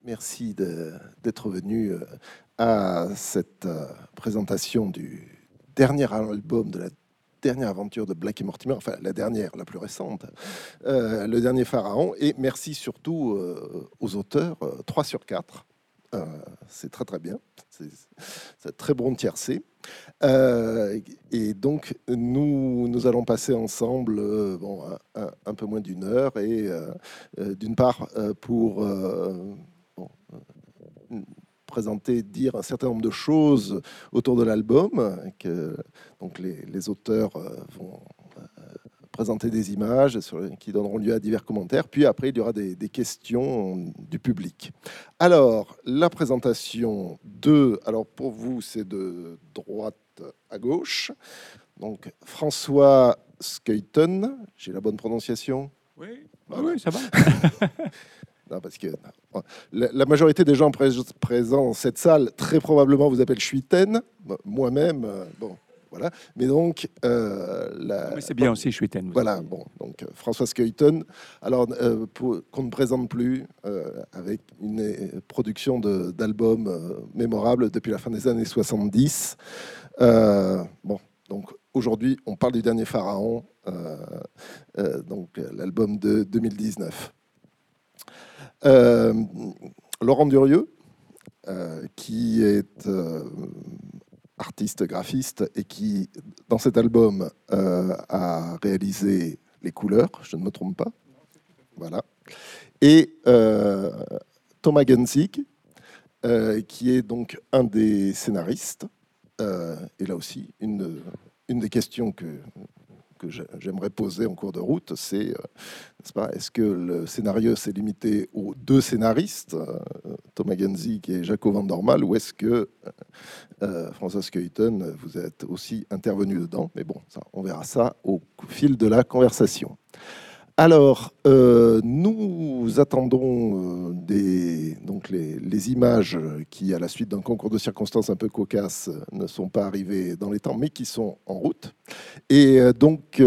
Merci d'être venu à cette présentation du dernier album de la dernière aventure de Black et Mortimer, enfin la dernière, la plus récente, le dernier Pharaon. Et merci surtout aux auteurs, 3 sur 4. C'est très très bien, c'est très bon tiercé. Et donc nous allons passer ensemble un peu moins d'une heure et d'une part pour bon, présenter, dire un certain nombre de choses autour de l'album, que donc les auteurs vont présenter des images qui donneront lieu à divers commentaires. Puis après, il y aura des questions du public. Alors, la présentation alors pour vous, c'est de droite à gauche. Donc, François Skuyten, j'ai la bonne prononciation? Oui, Voilà. oui, ça va. Non, parce que la majorité des gens présents dans cette salle, très probablement, vous appellent Schuiten. Moi-même, bon, voilà. Mais donc, Mais c'est bien aussi, je suis ten. voilà, bon, donc François Skuyten, alors qu'on ne présente plus, avec une production d'albums mémorables depuis la fin des années 70. Bon, donc aujourd'hui, on parle du dernier Pharaon, donc l'album de 2019. Laurent Durieux, qui est artiste graphiste et qui, dans cet album, a réalisé les couleurs, je ne me trompe pas. Voilà. Et Thomas Gensig, qui est donc un des scénaristes. Et là aussi, une des questions que j'aimerais poser en cours de route, c'est, n'est-ce pas, est-ce que le scénario s'est limité aux 2 scénaristes, Thomas Gensig et Jaco van Dormael, ou est-ce que François Skuyten, vous êtes aussi intervenu dedans? Mais bon, ça, on verra ça au fil de la conversation. Alors, nous attendons donc les images qui, à la suite d'un concours de circonstances un peu cocasse, ne sont pas arrivées dans les temps, mais qui sont en route. Et donc,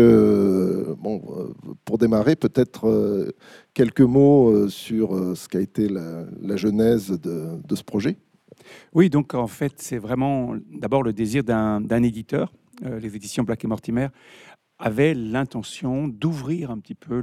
pour démarrer, peut-être quelques mots sur ce qu'a été la genèse de ce projet. Oui, donc en fait, c'est vraiment d'abord le désir d'un éditeur. Les éditions Black et Mortimer avaient l'intention d'ouvrir un petit peu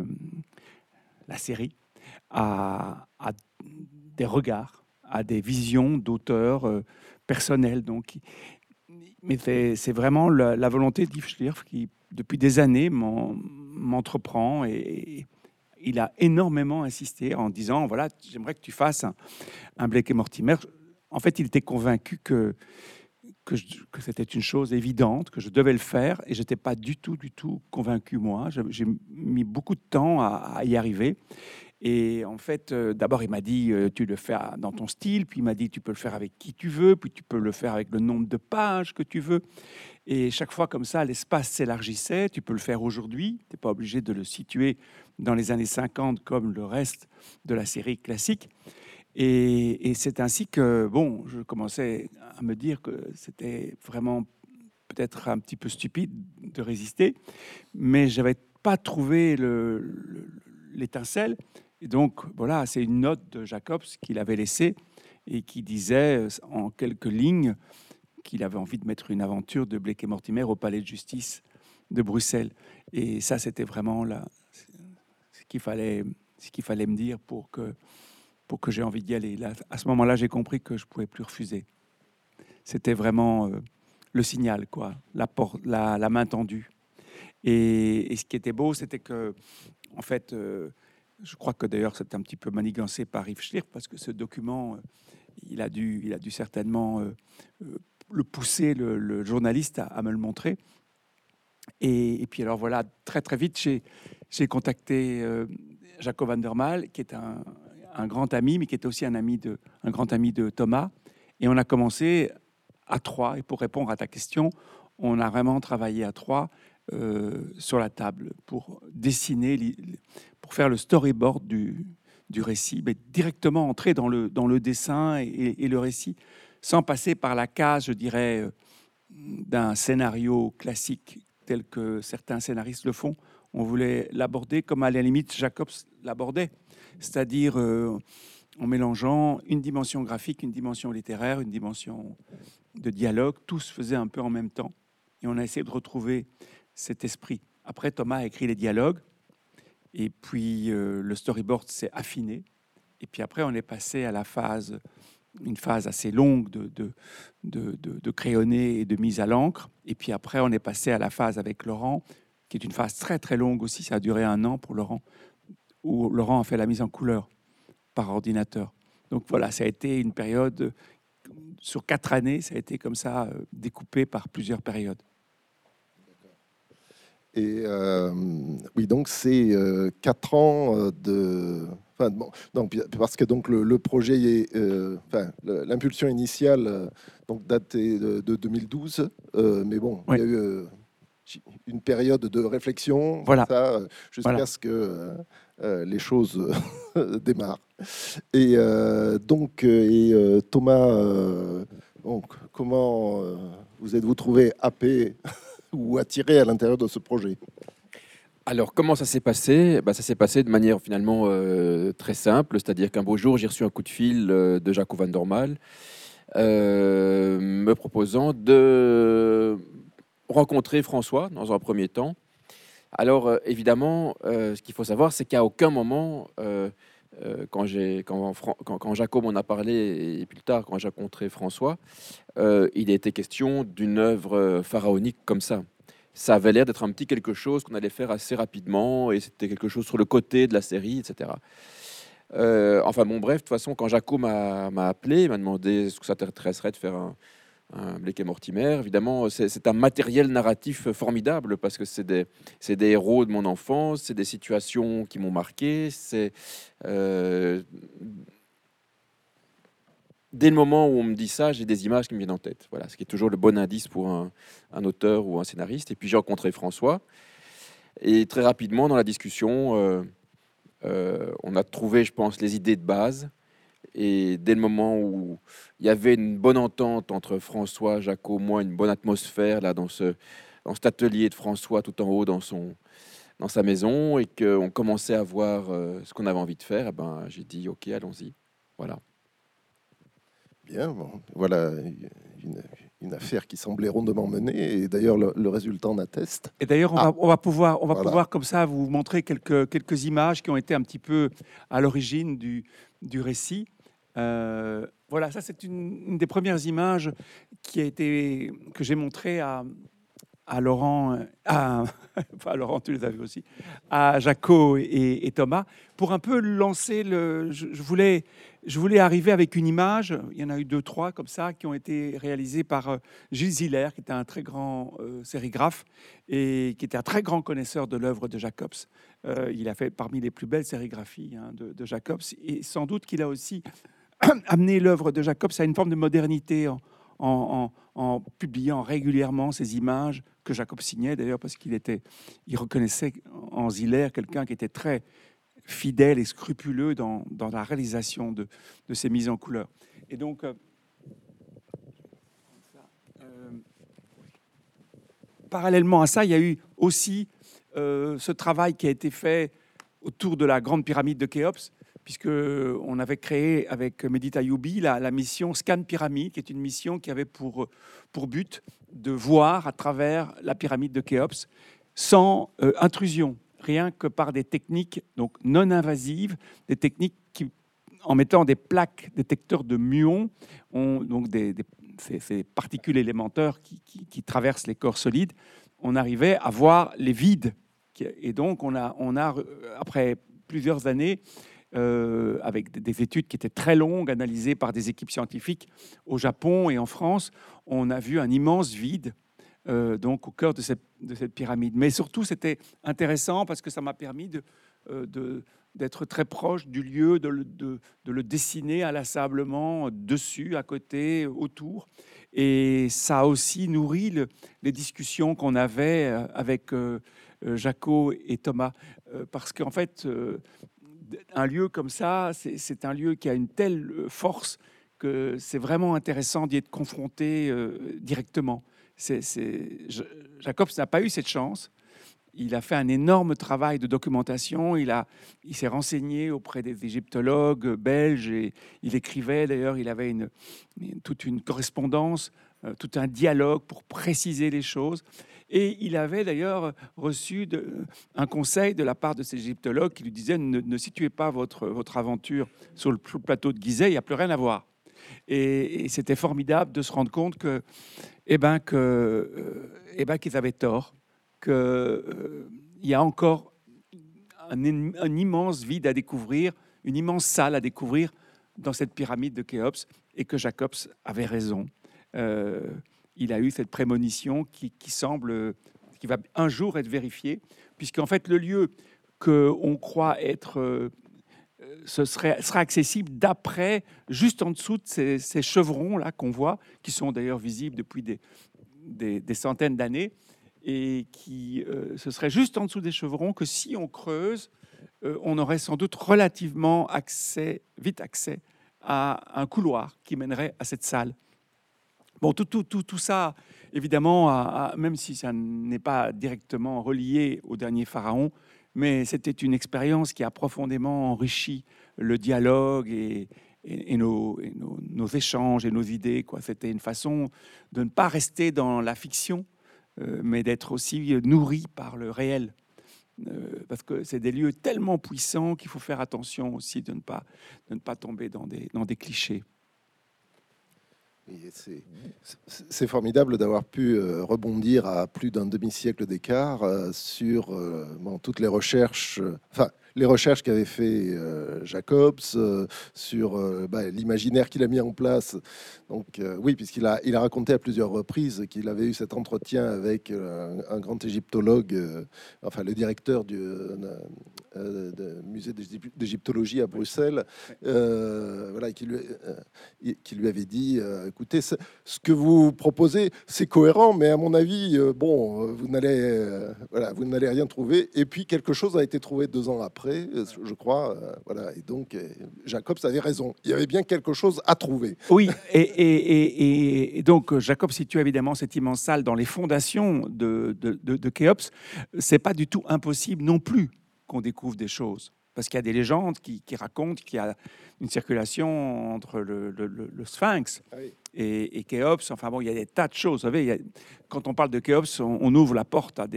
la série à des regards, à des visions d'auteurs personnels. Donc, mais c'est vraiment la volonté d'Yves Schlierf qui, depuis des années, m'entreprend et il a énormément insisté en disant, voilà, j'aimerais que tu fasses un Blake et Mortimer. En fait, il était convaincu que c'était une chose évidente, que je devais le faire, et je n'étais pas du tout convaincu, moi. J'ai mis beaucoup de temps à y arriver. Et en fait, d'abord, il m'a dit, tu le fais dans ton style, puis il m'a dit, tu peux le faire avec qui tu veux, puis tu peux le faire avec le nombre de pages que tu veux. Et chaque fois, comme ça, l'espace s'élargissait. Tu peux le faire aujourd'hui, tu n'es pas obligé de le situer dans les années 50 comme le reste de la série classique. Et c'est ainsi que, bon, je commençais à me dire que c'était vraiment peut-être un petit peu stupide de résister, mais je n'avais pas trouvé l'étincelle. Et donc, voilà, c'est une note de Jacobs qu'il avait laissée et qui disait en quelques lignes qu'il avait envie de mettre une aventure de Blake et Mortimer au palais de justice de Bruxelles. Et ça, c'était vraiment ce qu'il fallait me dire pour que j'ai envie d'y aller. Là, à ce moment-là, j'ai compris que je ne pouvais plus refuser. C'était vraiment le signal, quoi, la main tendue. Et ce qui était beau, c'était que, en fait, je crois que d'ailleurs, c'est un petit peu manigancé par Yves Schlierf, parce que ce document, il a dû certainement le pousser, le journaliste, à me le montrer. Et puis alors voilà, très très vite, j'ai contacté Jaco van der Mael, qui est un grand ami, mais qui était aussi un grand ami de Thomas. Et on a commencé à 3. Et pour répondre à ta question, on a vraiment travaillé à 3 sur la table pour dessiner, pour faire le storyboard du récit, mais directement entrer dans le dessin et le récit, sans passer par la case, je dirais, d'un scénario classique tel que certains scénaristes le font. On voulait l'aborder comme à la limite Jacobs l'abordait, c'est-à-dire en mélangeant une dimension graphique, une dimension littéraire, une dimension de dialogue. Tout se faisait un peu en même temps. Et on a essayé de retrouver cet esprit. Après, Thomas a écrit les dialogues. Et puis, le storyboard s'est affiné. Et puis après, on est passé à une phase assez longue de crayonné et de mise à l'encre. Et puis après, on est passé à la phase avec Laurent, qui est une phase très, très longue aussi. Ça a duré 1 an pour Laurent, où Laurent a fait la mise en couleur par ordinateur. Donc voilà, ça a été une période, sur 4 années, ça a été comme ça, découpé par plusieurs périodes. Et oui, donc c'est 4 ans de. Enfin, bon, donc, parce que donc le projet est, enfin, l'impulsion initiale donc datait de 2012, mais bon, Oui. il y a eu une période de réflexion, Voilà. ça, jusqu'à Voilà. ce que les choses démarrent. Et donc, Thomas, donc, comment vous êtes-vous trouvé happé ou attiré à l'intérieur de ce projet? Alors, comment ça s'est passé? Ça s'est passé de manière finalement très simple, c'est-à-dire qu'un beau jour, j'ai reçu un coup de fil de Jaco van Dormael me proposant de rencontrer François dans un premier temps. Alors, évidemment, ce qu'il faut savoir, c'est qu'à aucun moment, quand Jaco m'en a parlé, et plus tard, quand j'ai rencontré François, il a été question d'une œuvre pharaonique comme ça. Ça avait l'air d'être un petit quelque chose qu'on allait faire assez rapidement, et c'était quelque chose sur le côté de la série, etc. Enfin bon, bref, de toute façon, quand Jaco m'a appelé, il m'a demandé ce que ça t'intéresserait de faire un Blake et Mortimer. Évidemment, c'est un matériel narratif formidable parce que c'est des héros de mon enfance, c'est des situations qui m'ont marqué, c'est dès le moment où on me dit ça, j'ai des images qui me viennent en tête. Voilà, ce qui est toujours le bon indice pour un auteur ou un scénariste. Et puis j'ai rencontré François. Et très rapidement, dans la discussion, on a trouvé, je pense, les idées de base. Et dès le moment où il y avait une bonne entente entre François, Jaco, moi, une bonne atmosphère là, dans cet atelier de François tout en haut dans sa maison, et qu'on commençait à voir ce qu'on avait envie de faire, j'ai dit, OK, allons-y. Voilà. Bien, bon, voilà une affaire qui semblait rondement menée, et d'ailleurs le résultat en atteste. Et d'ailleurs, on va pouvoir Voilà. pouvoir comme ça vous montrer quelques images qui ont été un petit peu à l'origine du récit. Voilà, ça c'est une des premières images que j'ai montrée à Laurent, enfin Laurent, tu les avais aussi, à Jaco et Thomas, pour un peu lancer je voulais arriver avec une image. Il y en a eu 2, 3 comme ça qui ont été réalisées par Gilles Ziller, qui était un très grand sérigraphe et qui était un très grand connaisseur de l'œuvre de Jacobs. Il a fait parmi les plus belles sérigraphies de Jacobs, et sans doute qu'il a aussi amené l'œuvre de Jacobs à une forme de modernité en publiant régulièrement ces images que Jacob signait d'ailleurs, parce il reconnaissait en Ziller quelqu'un qui était très fidèle et scrupuleux dans la réalisation de ces mises en couleur. Et donc, parallèlement à ça, il y a eu aussi ce travail qui a été fait autour de la grande pyramide de Khéops, puisqu'on avait créé avec Mehdi Tayoubi la mission Scan Pyramide, qui est une mission qui avait pour but de voir à travers la pyramide de Khéops sans intrusion, rien que par des techniques donc non invasives, des techniques qui, en mettant des plaques détecteurs de muons, ont donc ces particules élémentaires qui traversent les corps solides, on arrivait à voir les vides. Et donc, on a après plusieurs années, avec des études qui étaient très longues, analysées par des équipes scientifiques au Japon et en France, on a vu un immense vide donc au cœur de cette pyramide. Mais surtout, c'était intéressant parce que ça m'a permis d'être très proche du lieu, de le dessiner inlassablement dessus, à côté, autour. Et ça a aussi nourri les discussions qu'on avait avec Jaco et Thomas. Parce qu'en fait, un lieu comme ça, c'est un lieu qui a une telle force que c'est vraiment intéressant d'y être confronté directement. Jacobs n'a pas eu cette chance. il a fait un énorme travail de documentation. Il s'est renseigné auprès des égyptologues belges et il écrivait. D'ailleurs, il avait toute une correspondance, tout un dialogue pour préciser les choses. Et il avait d'ailleurs reçu un conseil de la part de ces égyptologues qui lui disaient ne situez pas votre aventure sur le plateau de Gizeh, il n'y a plus rien à voir. Et c'était formidable de se rendre compte qu'ils avaient tort, qu'il y a encore un immense vide à découvrir, une immense salle à découvrir dans cette pyramide de Khéops, et que Jacobs avait raison. Il a eu cette prémonition qui va un jour être vérifiée, puisqu'en fait le lieu qu'on croit être sera accessible d'après, juste en dessous de ces chevrons là qu'on voit, qui sont d'ailleurs visibles depuis des centaines d'années, et ce serait juste en dessous des chevrons que si on creuse, on aurait sans doute relativement vite accès à un couloir qui mènerait à cette salle. Bon, tout ça, évidemment, même si ça n'est pas directement relié au dernier pharaon, mais c'était une expérience qui a profondément enrichi le dialogue et nos échanges et nos idées, quoi. C'était une façon de ne pas rester dans la fiction, mais d'être aussi nourri par le réel. Parce que c'est des lieux tellement puissants qu'il faut faire attention aussi de ne pas tomber dans des clichés. C'est formidable d'avoir pu rebondir à plus d'un demi-siècle d'écart sur toutes les recherches, les recherches qu'avait fait Jacobs, sur l'imaginaire qu'il a mis en place. Donc oui, puisqu'il a raconté à plusieurs reprises qu'il avait eu cet entretien avec un grand égyptologue, le directeur du musée d'égyptologie à Bruxelles, qui lui avait dit écoutez, ce que vous proposez, c'est cohérent, mais à mon avis, vous n'allez rien trouver. Et puis quelque chose a été trouvé 2 ans après, je crois. Et donc Jacobs avait raison. Il y avait bien quelque chose à trouver. Oui, et donc Jacobs situe évidemment cette immense salle dans les fondations de Khéops. C'est pas du tout impossible non plus qu'on découvre des choses. Parce qu'il y a des légendes qui racontent qu'il y a une circulation entre le Sphinx et Khéops. Enfin bon, il y a des tas de choses. Vous savez, quand on parle de Khéops, on ouvre la porte à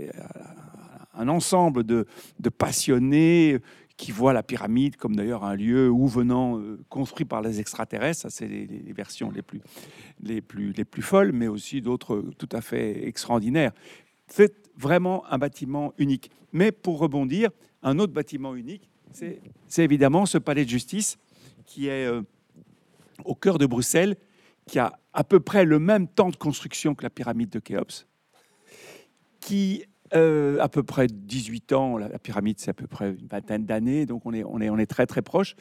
un ensemble de passionnés qui voient la pyramide comme d'ailleurs un lieu où venant construit par les extraterrestres. Ça, c'est les versions les plus folles, mais aussi d'autres tout à fait extraordinaires. C'est vraiment un bâtiment unique. Mais pour rebondir, un autre bâtiment unique, c'est évidemment ce palais de justice qui est au cœur de Bruxelles, qui a à peu près le même temps de construction que la pyramide de Khéops, qui à peu près 18 ans. La pyramide, c'est à peu près une vingtaine d'années, donc on est très très proche.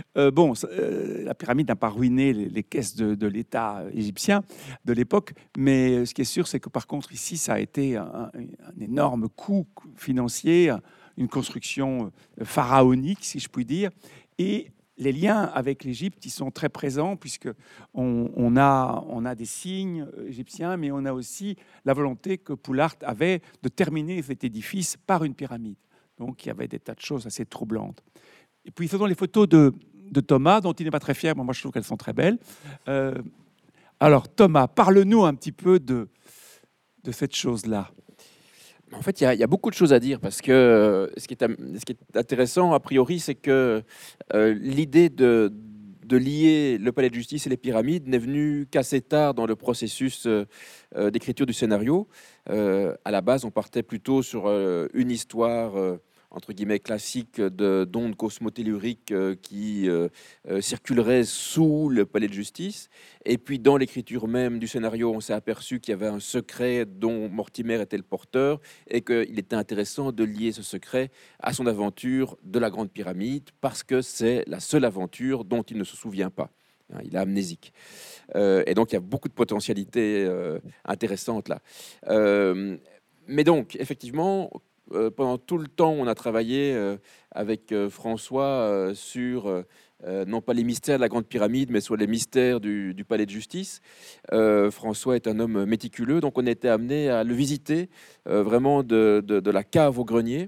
La pyramide n'a pas ruiné les caisses de l'État égyptien de l'époque, mais ce qui est sûr, c'est que par contre ici, ça a été un énorme coût financier, une construction pharaonique, si je puis dire, et les liens avec l'Égypte, ils sont très présents puisque on a des signes égyptiens, mais on a aussi la volonté que Poulart avait de terminer cet édifice par une pyramide. Donc il y avait des tas de choses assez troublantes. Et puis faisons les photos de Thomas, dont il n'est pas très fier, mais moi je trouve qu'elles sont très belles. Alors Thomas, parle-nous un petit peu de cette chose-là. En fait, il y a beaucoup de choses à dire parce que ce qui est intéressant, a priori, c'est que l'idée de lier le palais de justice et les pyramides n'est venue qu'assez tard dans le processus d'écriture du scénario. À la base, on partait plutôt sur une histoire entre guillemets classique d'ondes cosmotelluriques qui circuleraient sous le palais de justice. Et puis dans l'écriture même du scénario, on s'est aperçu qu'il y avait un secret dont Mortimer était le porteur et qu'il était intéressant de lier ce secret à son aventure de la Grande Pyramide parce que c'est la seule aventure dont il ne se souvient pas. Il est amnésique. Et donc il y a beaucoup de potentialités intéressantes là. Mais donc effectivement, pendant tout le temps, on a travaillé avec François sur non pas les mystères de la Grande Pyramide, mais sur les mystères du palais de justice. François est un homme méticuleux, donc on a été amené à le visiter vraiment de la cave au grenier.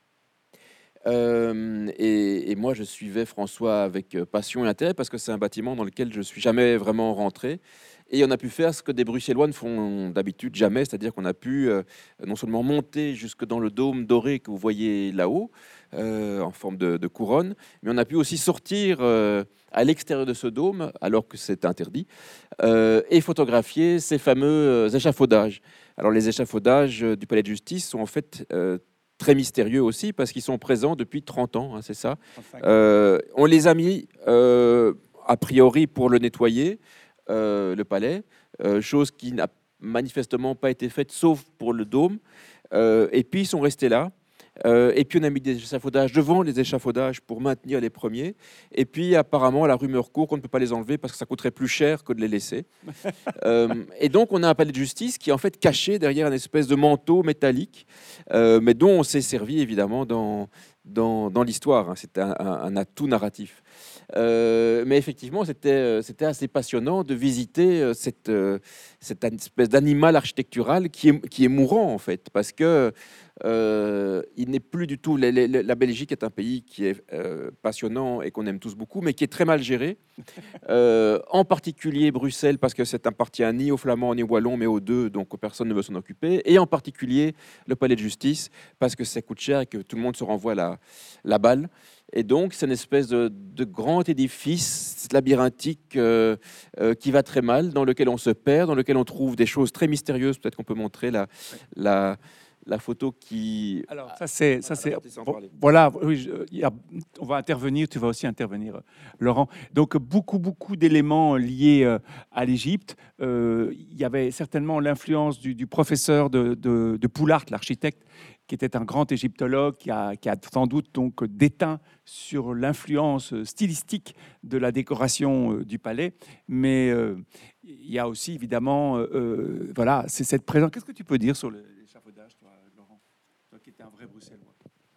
Et moi, je suivais François avec passion et intérêt parce que c'est un bâtiment dans lequel je ne suis jamais vraiment rentré. Et on a pu faire ce que des Bruxellois ne font d'habitude jamais, c'est-à-dire qu'on a pu non seulement monter jusque dans le dôme doré que vous voyez là-haut, en forme de couronne, mais on a pu aussi sortir à l'extérieur de ce dôme, alors que c'est interdit, et photographier ces fameux échafaudages. Alors les échafaudages du palais de justice sont en fait très mystérieux aussi, parce qu'ils sont présents depuis 30 ans, hein, c'est ça. On les a mis, a priori, pour le nettoyer, le palais, chose qui n'a manifestement pas été faite, sauf pour le dôme. Et puis, ils sont restés là. Et puis, on a mis des échafaudages devant les échafaudages pour maintenir les premiers. Et puis, apparemment, la rumeur court qu'on ne peut pas les enlever parce que ça coûterait plus cher que de les laisser. Et donc, on a un palais de justice qui est en fait caché derrière une espèce de manteau métallique, mais dont on s'est servi évidemment dans l'histoire. Hein. C'est un atout narratif. Mais effectivement, c'était assez passionnant de visiter cette espèce d'animal architectural qui est mourant, en fait, parce que il n'est plus du tout. La Belgique est un pays qui est passionnant et qu'on aime tous beaucoup, mais qui est très mal géré. En particulier Bruxelles, parce que ça n'appartient ni aux Flamands ni aux Wallons, mais aux deux, donc personne ne veut s'en occuper. Et en particulier le palais de justice, parce que ça coûte cher et que tout le monde se renvoie la balle. Et donc, c'est une espèce de grand édifice labyrinthique qui va très mal, dans lequel on se perd, dans lequel on trouve des choses très mystérieuses. Peut-être qu'on peut montrer la photo qui... Alors, ça c'est voilà, oui, on va intervenir, tu vas aussi intervenir, Laurent. Donc, beaucoup d'éléments liés à l'Égypte. Il y avait certainement l'influence du professeur de Poulart, l'architecte, qui était un grand égyptologue, qui a sans doute donc déteint sur l'influence stylistique de la décoration du palais. Mais il y a aussi évidemment, voilà, c'est cette présence. Qu'est-ce que tu peux dire sur l'échafaudage, toi, Laurent, toi qui étais un vrai Bruxellois?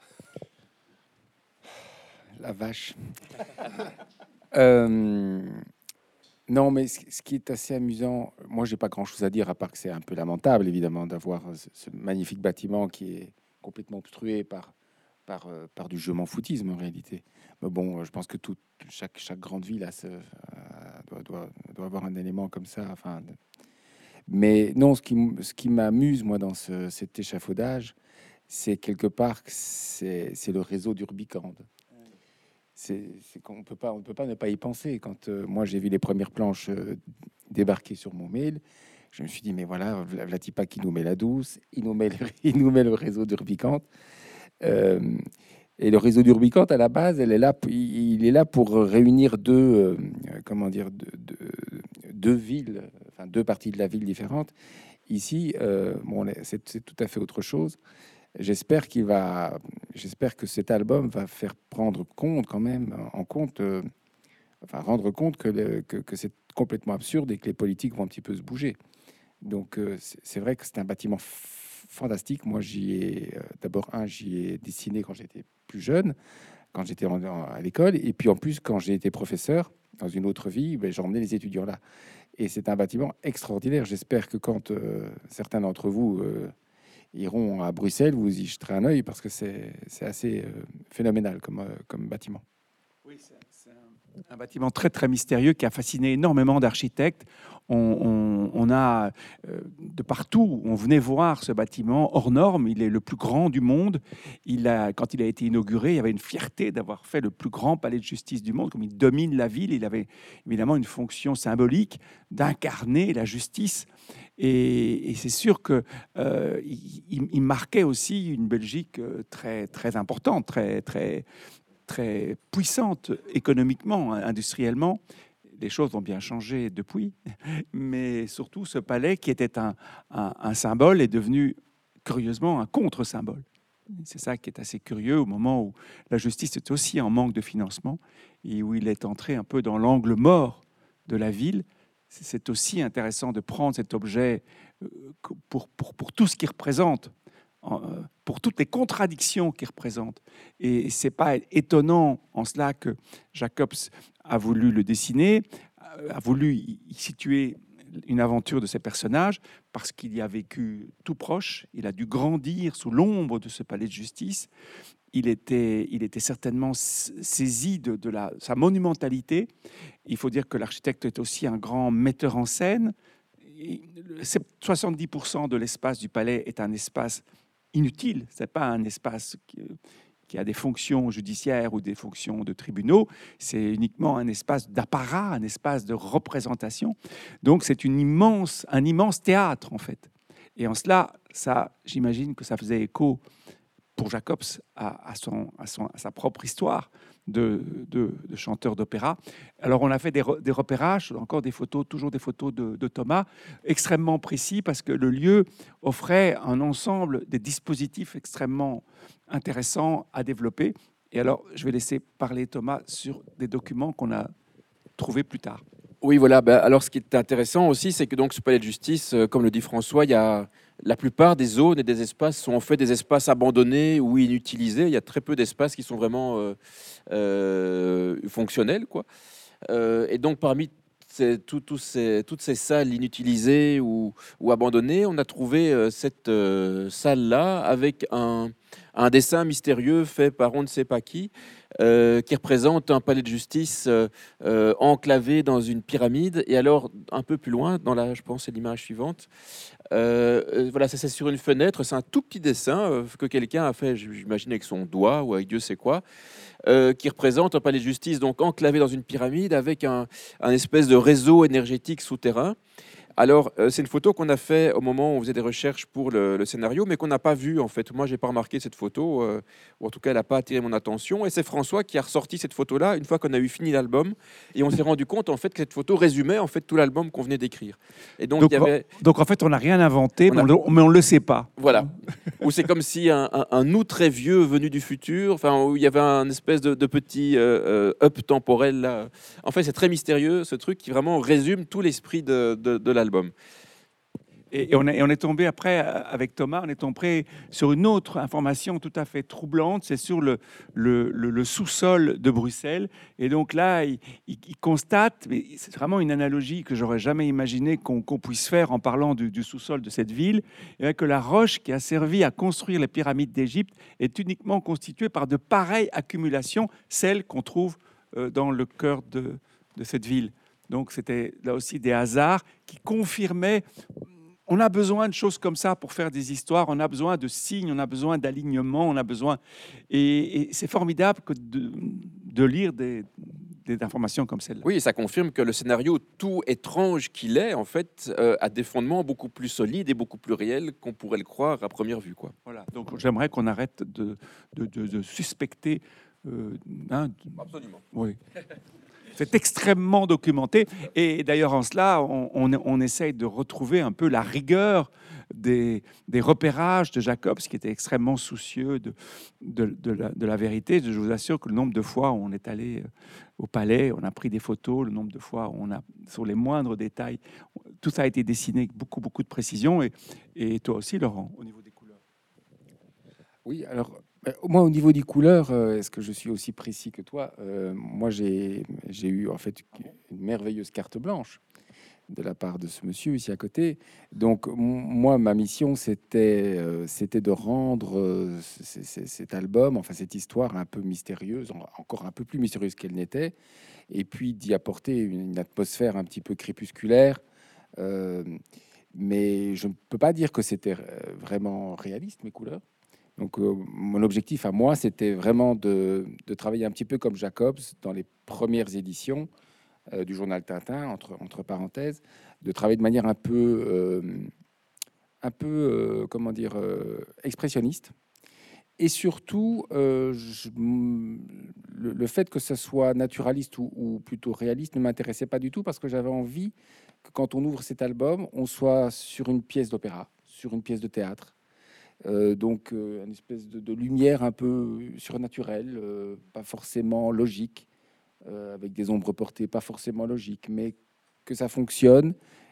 La vache. Non, mais ce qui est assez amusant, moi, j'ai pas grand-chose à dire, à part que c'est un peu lamentable, évidemment, d'avoir ce magnifique bâtiment qui est complètement obstrué par du je m'en foutisme, en réalité. Mais bon, je pense que chaque grande ville doit avoir un élément comme ça. Enfin, mais non, ce qui m'amuse, moi, dans cet échafaudage, c'est quelque part que c'est le réseau d'Urbicande. C'est qu'on ne peut pas ne pas y penser. Quand moi j'ai vu les premières planches débarquer sur mon mail, je me suis dit mais voilà, Vlatipa qui nous met la douce, il nous met le réseau d'Urbicante. Et le réseau d'Urbicante à la base, il est là pour réunir deux villes, enfin deux parties de la ville différentes. Ici, bon, c'est tout à fait autre chose. J'espère que cet album va faire prendre compte quand même, rendre compte que c'est complètement absurde et que les politiques vont un petit peu se bouger. Donc c'est vrai que c'est un bâtiment fantastique. Moi, j'y ai dessiné quand j'étais plus jeune, quand j'étais à l'école, et puis en plus quand j'ai été professeur dans une autre vie, j'emmenais les étudiants là. Et c'est un bâtiment extraordinaire. J'espère que quand certains d'entre vous iront à Bruxelles, vous y jeterez un œil parce que c'est assez phénoménal comme bâtiment. Oui, c'est un bâtiment très, très mystérieux qui a fasciné énormément d'architectes. On a de partout, on venait voir ce bâtiment hors norme. Il est le plus grand du monde. Quand il a été inauguré, il y avait une fierté d'avoir fait le plus grand palais de justice du monde. Comme il domine la ville, il avait évidemment une fonction symbolique d'incarner la justice. Et c'est sûr que il marquait aussi une Belgique très, très importante, très, très, très puissante économiquement, industriellement. Les choses ont bien changé depuis, mais surtout ce palais qui était un symbole est devenu curieusement un contre-symbole. C'est ça qui est assez curieux au moment où la justice est aussi en manque de financement et où il est entré un peu dans l'angle mort de la ville. C'est aussi intéressant de prendre cet objet pour tout ce qu'il représente pour toutes les contradictions qu'il représente. Et c'est pas étonnant en cela que Jacobs a voulu le dessiner, a voulu y situer une aventure de ces personnages, parce qu'il y a vécu tout proche, il a dû grandir sous l'ombre de ce palais de justice. Il était certainement saisi de sa monumentalité. Il faut dire que l'architecte est aussi un grand metteur en scène. 70% de l'espace du palais est un espace inutile. Ce n'est pas un espace qui a des fonctions judiciaires ou des fonctions de tribunaux. C'est uniquement un espace d'apparat, un espace de représentation. Donc c'est un immense théâtre, en fait. Et en cela, j'imagine que ça faisait écho pour Jacobs à sa propre histoire de chanteur d'opéra. Alors on a fait des repérages, encore des photos, toujours des photos de Thomas, extrêmement précis, parce que le lieu offrait un ensemble de dispositifs extrêmement intéressants à développer. Et alors je vais laisser parler Thomas sur des documents qu'on a trouvés plus tard. Oui, voilà. Alors, ce qui est intéressant aussi, c'est que donc ce palais de justice, comme le dit François, il y a la plupart des zones et des espaces sont en fait des espaces abandonnés ou inutilisés. Il y a très peu d'espaces qui sont vraiment fonctionnels, quoi. Et donc, parmi toutes ces salles inutilisées ou abandonnées, on a trouvé cette salle-là avec un dessin mystérieux fait par on ne sait pas qui représente un palais de justice enclavé dans une pyramide. Et alors, un peu plus loin, je pense c'est l'image suivante, voilà, c'est sur une fenêtre, c'est un tout petit dessin que quelqu'un a fait, j'imagine avec son doigt ou avec Dieu sait quoi, qui représente un palais de justice donc enclavé dans une pyramide avec un espèce de réseau énergétique souterrain. Alors, c'est une photo qu'on a fait au moment où on faisait des recherches pour le scénario, mais qu'on n'a pas vue en fait. Moi, j'ai pas remarqué cette photo, ou en tout cas, elle n'a pas attiré mon attention. Et c'est François qui a ressorti cette photo-là une fois qu'on a eu fini l'album, et on s'est rendu compte en fait que cette photo résumait en fait tout l'album qu'on venait d'écrire. Et donc, donc en fait, on n'a rien inventé, mais on le sait pas. Voilà. Où c'est comme si un nous très vieux venu du futur, enfin où il y avait un espèce de petit up temporel là. En fait, c'est très mystérieux ce truc qui vraiment résume tout l'esprit de l'album. Et on est tombé après, avec Thomas, on est tombé sur une autre information tout à fait troublante, c'est sur le sous-sol de Bruxelles. Et donc là, il constate, mais c'est vraiment une analogie que j'aurais jamais imaginé qu'on puisse faire en parlant du sous-sol de cette ville, et que la roche qui a servi à construire les pyramides d'Égypte est uniquement constituée par de pareilles accumulations, celles qu'on trouve dans le cœur de cette ville. Donc c'était là aussi des hasards qui confirmaient. On a besoin de choses comme ça pour faire des histoires, on a besoin de signes, on a besoin d'alignements, on a besoin... Et c'est formidable que de lire des informations comme celle-là. Oui, et ça confirme que le scénario, tout étrange qu'il est, en fait, a des fondements beaucoup plus solides et beaucoup plus réels qu'on pourrait le croire à première vue, quoi. Voilà, donc j'aimerais qu'on arrête de suspecter... Absolument. Oui. C'est extrêmement documenté. Et d'ailleurs, en cela, on essaye de retrouver un peu la rigueur des repérages de Jacobs, qui était extrêmement soucieux de la vérité. Je vous assure que le nombre de fois où on est allé au palais, on a pris des photos, le nombre de fois où on a, sur les moindres détails, tout ça a été dessiné avec beaucoup, beaucoup de précision. Et toi aussi, Laurent, au niveau des couleurs. Oui, alors... Moi, au niveau des couleurs, est-ce que je suis aussi précis que toi? Moi, j'ai eu en fait une merveilleuse carte blanche de la part de ce monsieur ici à côté. Donc, moi, ma mission, c'était de rendre cet album, enfin cette histoire un peu mystérieuse, encore un peu plus mystérieuse qu'elle n'était, et puis d'y apporter une atmosphère un petit peu crépusculaire. Mais je ne peux pas dire que c'était vraiment réaliste, mes couleurs. Donc, mon objectif à moi, c'était vraiment de travailler un petit peu comme Jacobs dans les premières éditions du journal Tintin, entre parenthèses, de travailler de manière un peu comment dire, expressionniste. Et surtout, le fait que ça soit naturaliste ou plutôt réaliste ne m'intéressait pas du tout, parce que j'avais envie que quand on ouvre cet album, on soit sur une pièce d'opéra, sur une pièce de théâtre. Donc, une espèce de lumière un peu surnaturelle, pas forcément logique, avec des ombres portées, pas forcément logiques, mais que ça fonctionne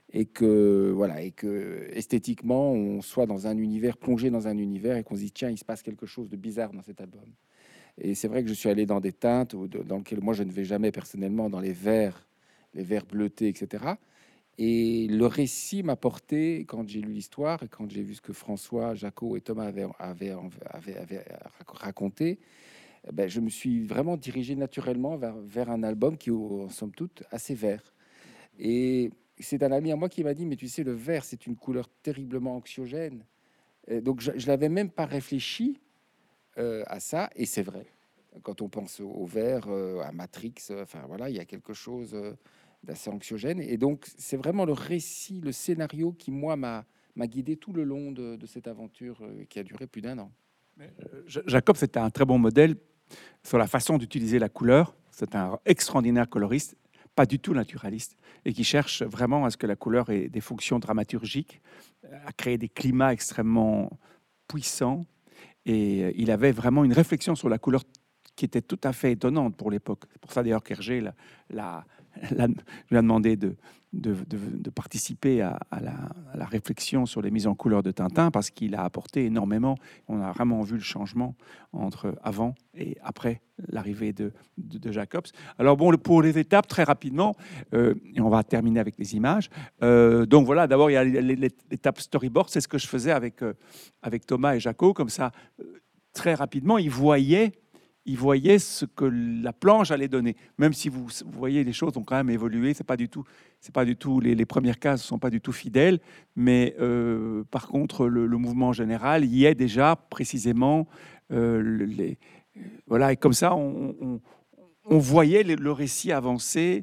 et que voilà, et que esthétiquement on soit dans un univers, plongé dans un univers, et qu'on se dit tiens, il se passe quelque chose de bizarre dans cet album. Et c'est vrai que je suis allé dans des teintes dans lesquelles moi je ne vais jamais personnellement, dans les verts bleutés, etc. Et le récit m'a porté, quand j'ai lu l'histoire et quand j'ai vu ce que François, Jaco et Thomas avaient raconté, ben, je me suis vraiment dirigé naturellement vers un album qui est, en somme toute, assez vert. Et c'est un ami à moi qui m'a dit, mais tu sais, le vert, c'est une couleur terriblement anxiogène. Et donc, je l'avais même pas réfléchi à ça, et c'est vrai. Quand on pense au vert, à Matrix, enfin voilà, il y a quelque chose d'assez anxiogène. Et donc, c'est vraiment le récit, le scénario qui, moi, m'a guidé tout le long de cette aventure qui a duré plus d'1 an. Jacob, c'était un très bon modèle sur la façon d'utiliser la couleur. C'est un extraordinaire coloriste, pas du tout naturaliste, et qui cherche vraiment à ce que la couleur ait des fonctions dramaturgiques, à créer des climats extrêmement puissants. Et il avait vraiment une réflexion sur la couleur qui était tout à fait étonnante pour l'époque. C'est pour ça d'ailleurs qu'Hergé lui a demandé de participer à la réflexion sur les mises en couleur de Tintin, parce qu'il a apporté énormément. On a vraiment vu le changement entre avant et après l'arrivée de Jacobs. Alors bon, pour les étapes, très rapidement, et on va terminer avec les images. Donc voilà, d'abord il y a l'étape storyboard, c'est ce que je faisais avec Thomas et Jaco, comme ça, très rapidement, ils voyaient ce que la planche allait donner. Même si vous voyez, les choses ont quand même évolué. C'est pas du tout les premières cases sont pas du tout fidèles, mais par contre le mouvement général y est déjà précisément. Voilà, et comme ça on voyait le récit avancer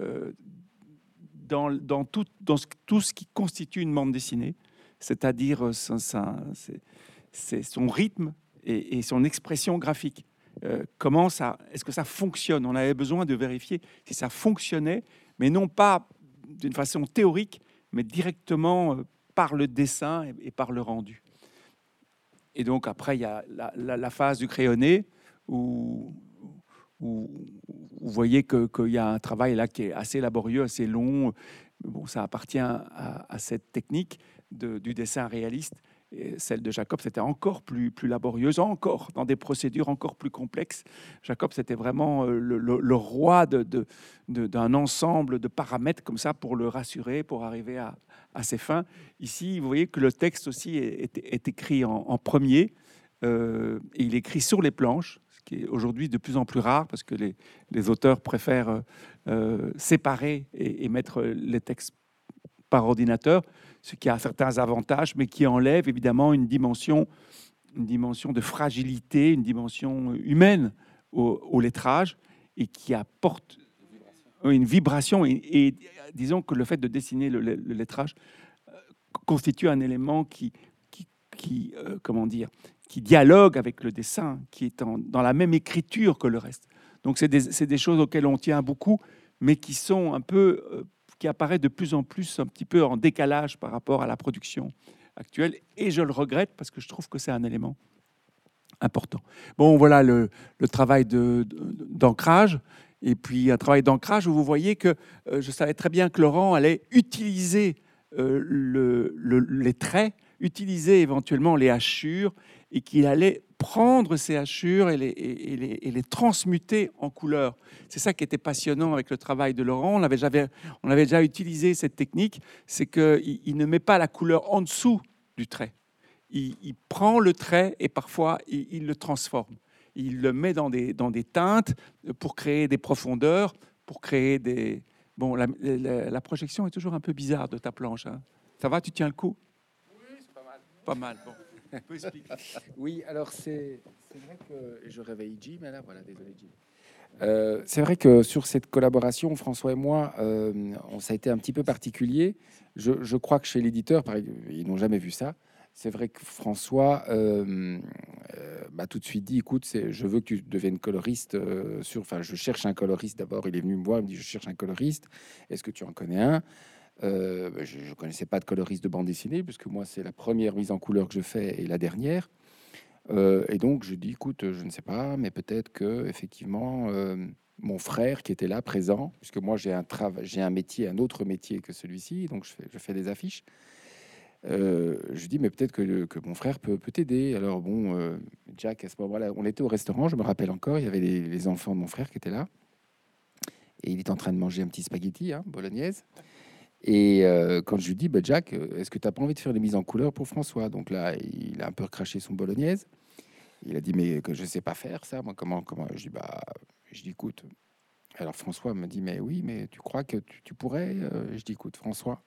dans tout ce qui constitue une bande dessinée, c'est-à-dire c'est son rythme et son expression graphique. Est-ce que ça fonctionne? On avait besoin de vérifier si ça fonctionnait, mais non pas d'une façon théorique, mais directement par le dessin et par le rendu. Et donc après, il y a la phase du crayonné, où vous voyez qu'il y a un travail là qui est assez laborieux, assez long. Bon, ça appartient à cette technique du dessin réaliste. Et celle de Jacob, c'était encore plus laborieuse, encore dans des procédures encore plus complexes. Jacob, c'était vraiment le roi d'un ensemble de paramètres comme ça pour le rassurer, pour arriver à ses fins. Ici, vous voyez que le texte aussi est écrit en premier. Et il écrit sur les planches, ce qui est aujourd'hui de plus en plus rare, parce que les auteurs préfèrent séparer et mettre les textes par ordinateur, ce qui a certains avantages, mais qui enlève évidemment une dimension de fragilité, une dimension humaine au lettrage, et qui apporte une vibration. Et disons que le fait de dessiner le lettrage constitue un élément qui dialogue avec le dessin, qui est dans la même écriture que le reste. Donc c'est des choses auxquelles on tient beaucoup, mais qui sont un peu qui apparaît de plus en plus un petit peu en décalage par rapport à la production actuelle. Et je le regrette parce que je trouve que c'est un élément important. Bon, voilà le travail d'ancrage. Et puis un travail d'ancrage où vous voyez que je savais très bien que Laurent allait utiliser les traits, utiliser éventuellement les hachures, et qu'il allait prendre ces hachures et les transmuter en couleurs. C'est ça qui était passionnant avec le travail de Laurent. On avait déjà utilisé cette technique, c'est qu'il ne met pas la couleur en dessous du trait. Il prend le trait et parfois il le transforme. Il le met dans des teintes pour créer des profondeurs, pour créer des... Bon, la projection est toujours un peu bizarre de ta planche. Hein. Ça va, tu tiens le coup? Oui, c'est pas mal. Pas mal, bon. Oui, alors c'est vrai que je réveille Jim, là, voilà, désolé Jim. C'est vrai que sur cette collaboration, François et moi, ça a été un petit peu particulier. Je crois que chez l'éditeur, ils n'ont jamais vu ça. C'est vrai que François m'a tout de suite dit, écoute, je veux que tu deviennes coloriste. Je cherche un coloriste d'abord. Il est venu me voir, il me dit, je cherche un coloriste. Est-ce que tu en connais un? Je ne connaissais pas de coloriste de bande dessinée, puisque moi, c'est la première mise en couleur que je fais et la dernière. Et donc, je dis, écoute, je ne sais pas, mais peut-être que effectivement, mon frère qui était là, présent, puisque moi j'ai un métier, un autre métier que celui-ci, donc je fais des affiches. Je lui dis, mais peut-être que mon frère peut t'aider. Alors bon, Jack, à ce moment-là, on était au restaurant, je me rappelle encore, il y avait les enfants de mon frère qui étaient là, et il était en train de manger un petit spaghetti, bolognaise. Et quand je lui dis, bah, Jack, est-ce que tu n'as pas envie de faire des mises en couleur pour François? Donc là, il a un peu recraché son bolognaise. Il a dit, mais que je ne sais pas faire ça, moi, comment? Je dis, écoute, alors François me dit, mais oui, mais tu crois que tu pourrais? Je dis, écoute, François,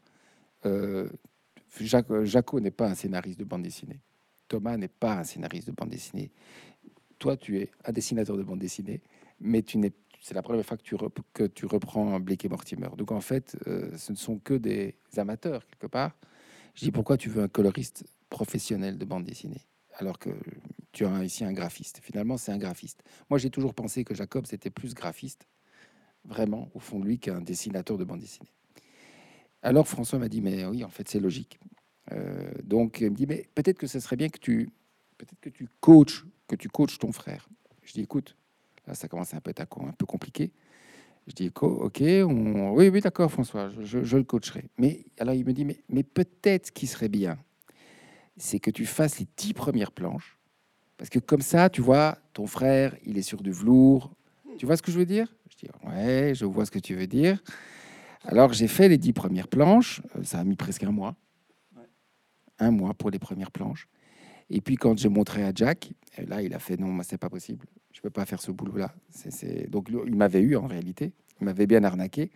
Jaco n'est pas un scénariste de bande dessinée. Thomas n'est pas un scénariste de bande dessinée. Toi, tu es un dessinateur de bande dessinée, mais c'est la première fois que tu reprends Blake et Mortimer. Donc en fait, ce ne sont que des amateurs, quelque part. Je dis, pourquoi tu veux un coloriste professionnel de bande dessinée alors que tu as ici un graphiste? Finalement, c'est un graphiste. Moi, j'ai toujours pensé que Jacob, c'était plus graphiste, vraiment, au fond de lui, qu'un dessinateur de bande dessinée. Alors François m'a dit, mais oui, en fait, c'est logique. Donc, il me dit, mais peut-être que ce serait bien que tu coaches ton frère. Je dis, écoute, là, ça commence à être un peu compliqué. Je dis, ok, oui, d'accord, François, je le coacherai. Mais alors, il me dit, mais peut-être ce qui serait bien, c'est que tu fasses les 10 premières planches, parce que comme ça, tu vois, ton frère, il est sur du velours. Tu vois ce que je veux dire? Je dis, ouais, je vois ce que tu veux dire. Alors, j'ai fait les 10 premières planches. Ça a mis presque un mois. Un mois pour les premières planches. Et puis, quand j'ai montré à Jack, là, il a fait, non, c'est pas possible. Je peux pas faire ce boulot-là. Donc, il m'avait eu, en réalité. Il m'avait bien arnaqué.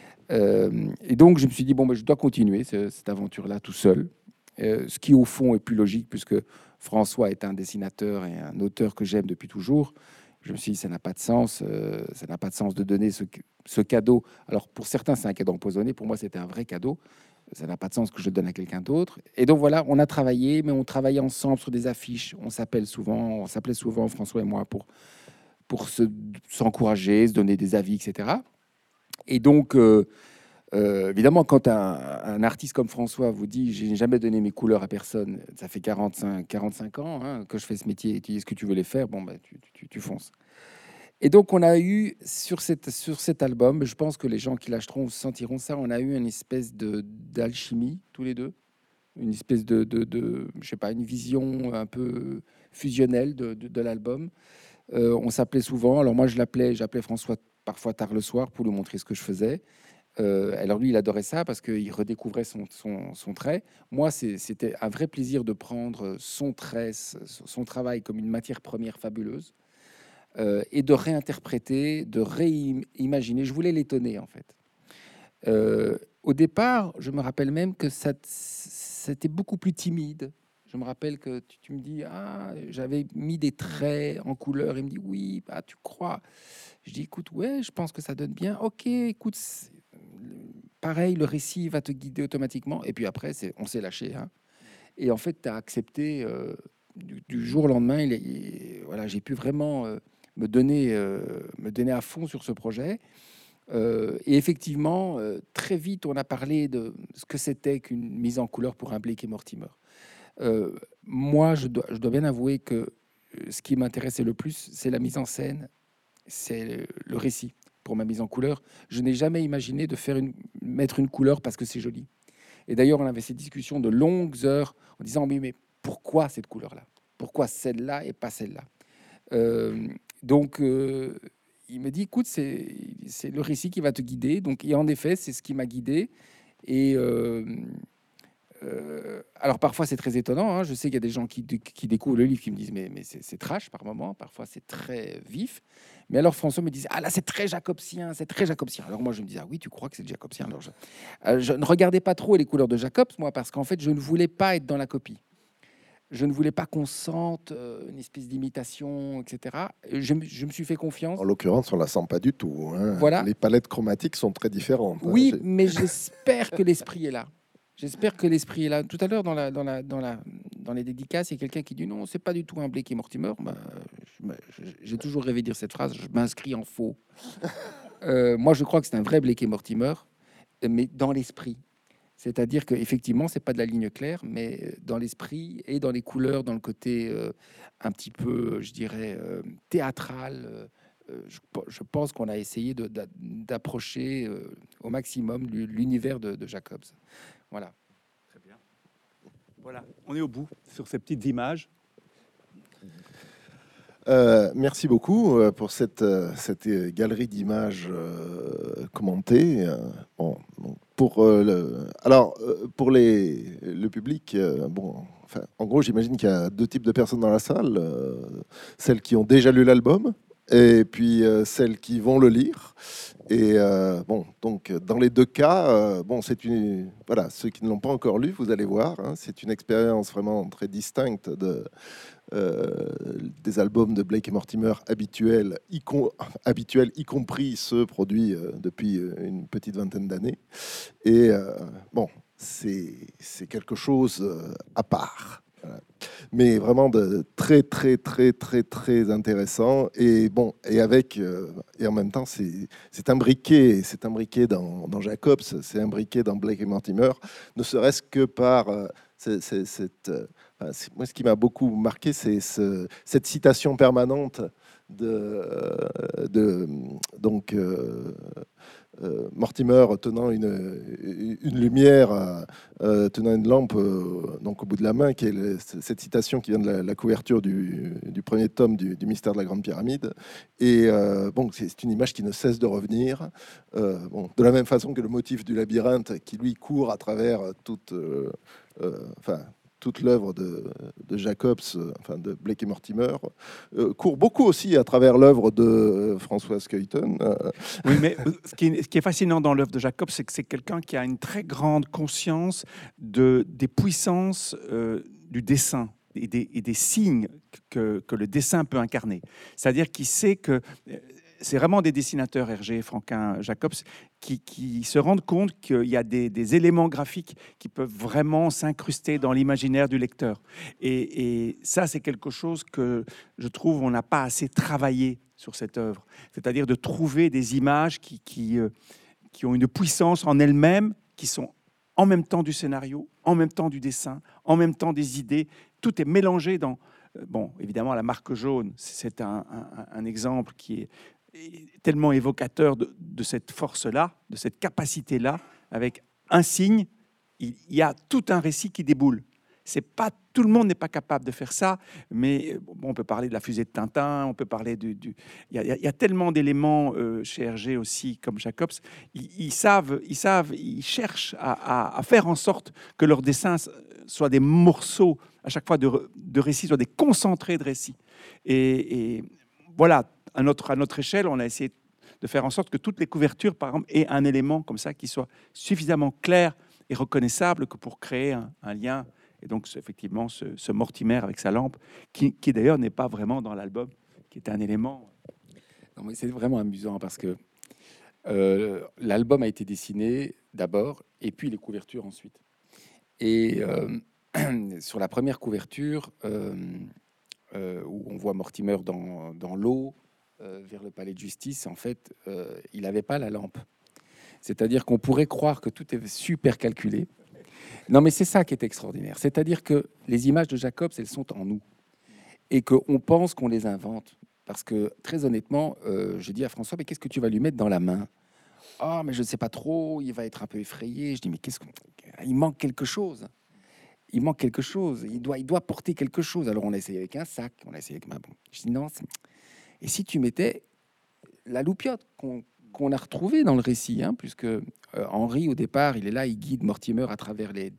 Et donc, je me suis dit, bon, je dois continuer cette aventure-là tout seul. Ce qui, au fond, est plus logique, puisque François est un dessinateur et un auteur que j'aime depuis toujours. Je me suis dit, ça n'a pas de sens. Ça n'a pas de sens de donner ce cadeau. Alors, pour certains, c'est un cadeau empoisonné. Pour moi, c'était un vrai cadeau. Ça n'a pas de sens que je le donne à quelqu'un d'autre. Et donc, voilà, on a travaillé, mais on travaillait ensemble sur des affiches. On s'appelait souvent, François et moi, pour s'encourager, se donner des avis, etc. Et donc, évidemment, quand un artiste comme François vous dit « j'ai jamais donné mes couleurs à personne », ça fait 45 ans que je fais ce métier, et tu dis « est-ce que tu veux les faire ?» Bon, tu fonces. Et donc, on a eu, sur cet album, je pense que les gens qui l'achèteront sentiront ça, on a eu une espèce d'alchimie, tous les deux, une espèce je sais pas, une vision un peu fusionnelle de l'album. On s'appelait souvent, alors moi j'appelais François parfois tard le soir pour lui montrer ce que je faisais. Alors lui, il adorait ça parce qu'il redécouvrait son trait. Moi, c'était un vrai plaisir de prendre son trait, son travail comme une matière première fabuleuse et de réinterpréter, de réimaginer. Je voulais l'étonner, en fait. Au départ, je me rappelle même que c'était beaucoup plus timide. Je me rappelle que tu me dis, j'avais mis des traits en couleur. Il me dit, oui, tu crois? Je dis, écoute, ouais, je pense que ça donne bien. Ok, écoute, pareil, le récit va te guider automatiquement. Et puis après, on s'est lâché. Et en fait, tu as accepté du jour au lendemain. Voilà, j'ai pu vraiment me donner à fond sur ce projet. Et effectivement, très vite, on a parlé de ce que c'était qu'une mise en couleur pour un Blake et Mortimer. Moi, je dois bien avouer que ce qui m'intéressait le plus, c'est la mise en scène, c'est le récit. Pour ma mise en couleur, je n'ai jamais imaginé de mettre une couleur parce que c'est joli. Et d'ailleurs, on avait ces discussions de longues heures en disant, oui, mais pourquoi cette couleur-là? Pourquoi celle-là et pas celle-là? Donc, il me dit, écoute, c'est le récit qui va te guider. Donc, et en effet, c'est ce qui m'a guidé. Et alors, parfois, c'est très étonnant. Je sais qu'il y a des gens qui découvrent le livre qui me disent, mais c'est trash par moment. Parfois, c'est très vif. Mais alors, François me disait, là, c'est très jacobsien, c'est très jacobsien. Alors, moi, je me disais, oui, tu crois que c'est jacobsien? Alors, je ne regardais pas trop les couleurs de Jacobs, moi, parce qu'en fait, je ne voulais pas être dans la copie. Je ne voulais pas qu'on sente une espèce d'imitation, etc. Je me suis fait confiance. En l'occurrence, on la sent pas du tout. Voilà. Les palettes chromatiques sont très différentes. Oui, mais j'espère que l'esprit est là. J'espère que l'esprit est là. Tout à l'heure, dans les dédicaces, il y a quelqu'un qui dit non, c'est pas du tout un Blake et Mortimer. J'ai toujours rêvé de dire cette phrase. Je m'inscris en faux. Moi, je crois que c'est un vrai Blake et Mortimer, mais dans l'esprit. C'est-à-dire qu'effectivement, c'est pas de la ligne claire, mais dans l'esprit et dans les couleurs, dans le côté un petit peu, je dirais, théâtral, je pense qu'on a essayé d'approcher au maximum l'univers de Jacobs. Voilà. Très bien. Voilà, on est au bout sur ces petites images. Merci beaucoup pour cette galerie d'images commentées. Bon, pour le public, enfin, en gros, j'imagine qu'il y a deux types de personnes dans la salle, celles qui ont déjà lu l'album et puis celles qui vont le lire. Et donc dans les deux cas, voilà, ceux qui ne l'ont pas encore lu, vous allez voir, hein, c'est une expérience vraiment très distincte des albums de Blake et Mortimer habituels, y compris ceux produits depuis une petite vingtaine d'années. Et c'est quelque chose à part. Voilà. Mais vraiment de très très très très très intéressant et et en même temps c'est imbriqué dans Jacobs, c'est imbriqué dans Blake et Mortimer, ne serait-ce que par moi, ce qui m'a beaucoup marqué, c'est cette citation permanente Mortimer tenant une lumière, tenant une lampe donc au bout de la main, qui est cette citation qui vient de la couverture du premier tome du Mystère de la Grande Pyramide. Et c'est une image qui ne cesse de revenir, de la même façon que le motif du labyrinthe qui lui court à travers toute l'œuvre de Jacobs, de Blake et Mortimer, court beaucoup aussi à travers l'œuvre de Françoise Cuyton. Oui, mais ce qui est fascinant dans l'œuvre de Jacobs, c'est que c'est quelqu'un qui a une très grande conscience des puissances du dessin et des signes que le dessin peut incarner. C'est-à-dire qu'il sait que c'est vraiment des dessinateurs, Hergé, Franquin, Jacobs, qui se rendent compte qu'il y a des éléments graphiques qui peuvent vraiment s'incruster dans l'imaginaire du lecteur. Et ça, c'est quelque chose que je trouve on n'a pas assez travaillé sur cette œuvre. C'est-à-dire de trouver des images qui ont une puissance en elles-mêmes, qui sont en même temps du scénario, en même temps du dessin, en même temps des idées. Tout est mélangé dans... Bon, évidemment, la marque jaune, c'est un exemple qui est tellement évocateur de cette force-là, de cette capacité-là. Avec un signe, il y a tout un récit qui déboule. C'est pas, tout le monde n'est pas capable de faire ça, mais on peut parler de la fusée de Tintin, on peut parler il y a tellement d'éléments chez Hergé aussi, comme Jacobs. Ils cherchent à faire en sorte que leurs dessins soient des morceaux, à chaque fois de récits, soient des concentrés de récits. Et voilà, à notre échelle, on a essayé de faire en sorte que toutes les couvertures, par exemple, aient un élément comme ça qui soit suffisamment clair et reconnaissable que pour créer un lien. Et donc, effectivement, ce Mortimer avec sa lampe, qui d'ailleurs n'est pas vraiment dans l'album, qui est un élément... Non, mais c'est vraiment amusant parce que l'album a été dessiné d'abord et puis les couvertures ensuite. Et sur la première couverture, où on voit Mortimer dans l'eau, vers le palais de justice, en fait, il n'avait pas la lampe. C'est-à-dire qu'on pourrait croire que tout est super calculé. Non, mais c'est ça qui est extraordinaire. C'est-à-dire que les images de Jacobs, elles sont en nous. Et qu'on pense qu'on les invente. Parce que, très honnêtement, je dis à François, mais qu'est-ce que tu vas lui mettre dans la main? Ah, mais je ne sais pas trop, il va être un peu effrayé. Je dis, mais il manque quelque chose. Il manque quelque chose. Il doit porter quelque chose. Alors, on a essayé avec un sac, on a essayé avec ma... Bon. Je dis, non. Et si tu mettais la loupiote qu'on a retrouvée dans le récit, hein, puisque Henri, au départ, il est là, il guide Mortimer à travers les...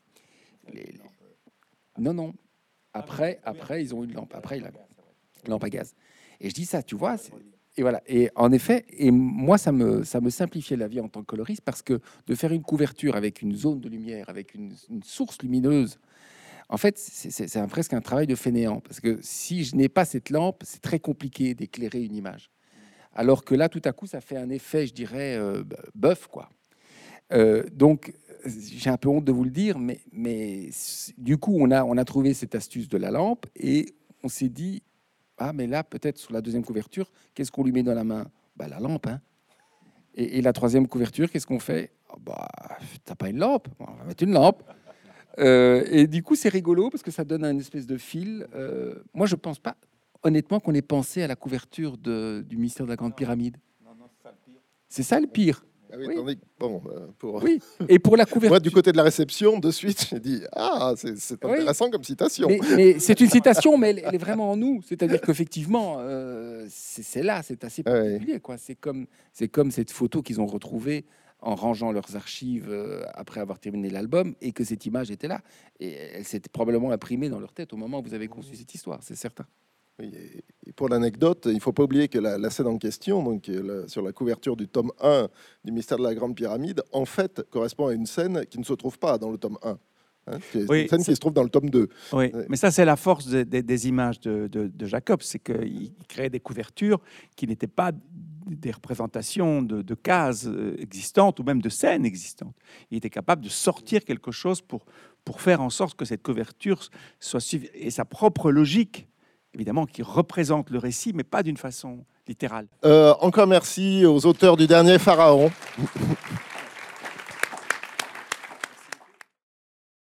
Non. Après, ils ont une lampe. Après, il a une lampe à gaz. Et je dis ça, tu vois. Et voilà. Et en effet, et moi, ça me simplifiait la vie en tant que coloriste, parce que de faire une couverture avec une zone de lumière, avec une source lumineuse, en fait, c'est presque un travail de fainéant. Parce que si je n'ai pas cette lampe, c'est très compliqué d'éclairer une image. Alors que là, tout à coup, ça fait un effet, je dirais, bœuf, quoi. Donc, j'ai un peu honte de vous le dire, mais du coup, on a trouvé cette astuce de la lampe et on s'est dit, ah, mais là, peut-être sur la deuxième couverture, qu'est-ce qu'on lui met dans la main? Bah, la lampe, hein. Et la troisième couverture, qu'est-ce qu'on fait? Oh, bah, t'as pas une lampe? On va mettre une lampe. Et du coup, c'est rigolo parce que ça donne un espèce de fil. Moi, je pense pas. honnêtement qu'on ait pensé à la couverture du mystère de la Grande Pyramide. C'est ça le pire. Ah oui, Oui. tandis que, bon, pour... Oui. Et pour la couverture. Moi, du côté de la réception, de suite, j'ai dit « Ah, c'est Oui. intéressant comme citation. » Mais c'est une citation, mais elle est vraiment en nous. C'est-à-dire qu'effectivement, c'est là, c'est assez Ah ouais. particulier, quoi. C'est comme cette photo qu'ils ont retrouvée en rangeant leurs archives après avoir terminé l'album, et que cette image était là. Et elle s'est probablement imprimée dans leur tête au moment où vous avez conçu cette histoire, c'est certain. Oui, et pour l'anecdote, il ne faut pas oublier que la scène en question, donc, sur la couverture du tome 1 du Mystère de la Grande Pyramide, en fait, correspond à une scène qui ne se trouve pas dans le tome 1. Hein, c'est Oui, une scène qui se trouve dans le tome 2. Oui, Ouais. mais ça, c'est la force des images de Jacob, c'est qu'il créait des couvertures qui n'étaient pas des représentations de cases existantes ou même de scènes existantes. Il était capable de sortir quelque chose pour faire en sorte que cette couverture soit suivie, et sa propre logique, évidemment, qui représente le récit, mais pas d'une façon littérale. Encore merci aux auteurs du dernier Pharaon.